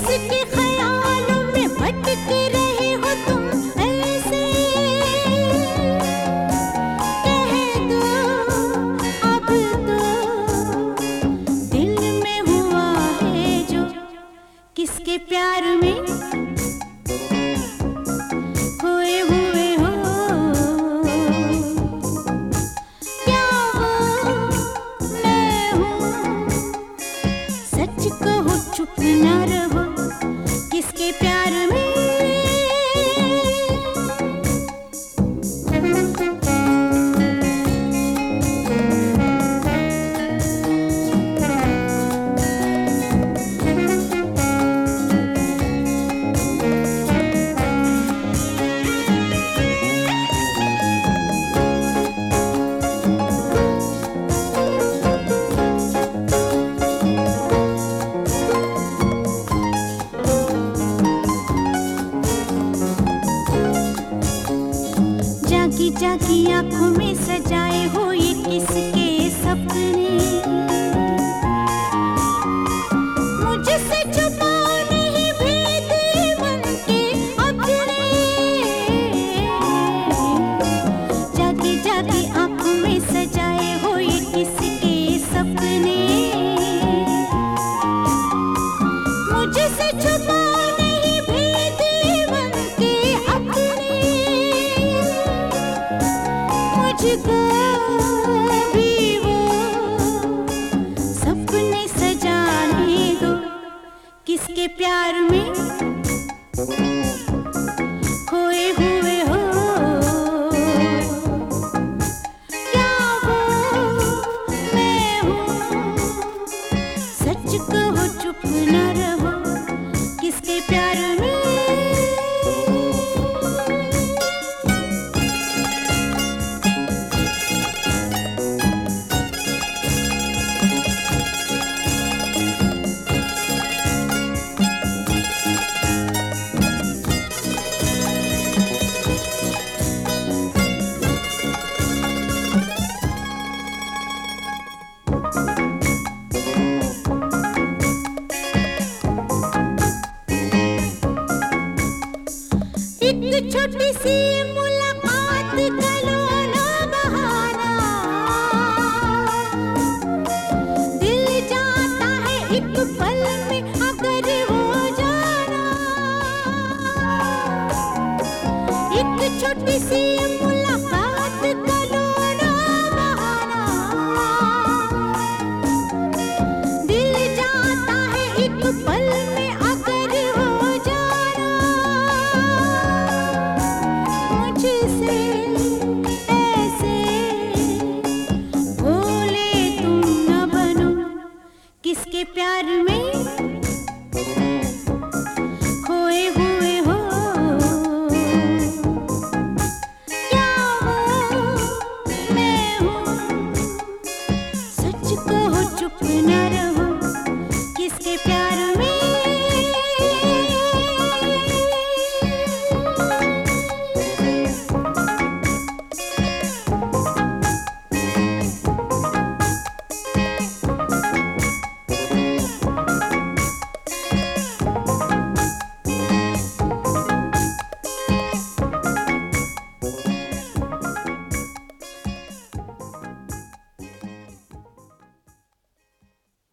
किसके ख्यालों में भटक रहे हो तुम ऐसे, कह दो अब तो दिल में हुआ है जो, किसके प्यार में खोए हुए हो। क्या वो मैं हूँ, सच कहो चुप न रहो, किसके प्यार में। जागी जागी आंखों में सजाए हो ये किसके सपने, मुझसे छुपा नहीं भेद मन के अपने। जागी जागी आंखों में सजाए हो ये किसके सपने, मुझसे छुपा नहीं भेद मन के अपने। मुझको भी वो सपने सजाने दो, किसके प्यार में खोए हुए हो। क्या वो मैं हूँ, सच कहो चुप न रहो, किसके प्यार में। एक छोटी सी मुलाकात का लो ना बहाना, दिल जाता है एक पल में अगर हो जाना। एक छोटी सी मुलाकात का लो ना बहाना, दिल जाता है एक पल में अगर हो जाना। मुझसे ऐसे भोले तुम न बनो, किसके प्यार में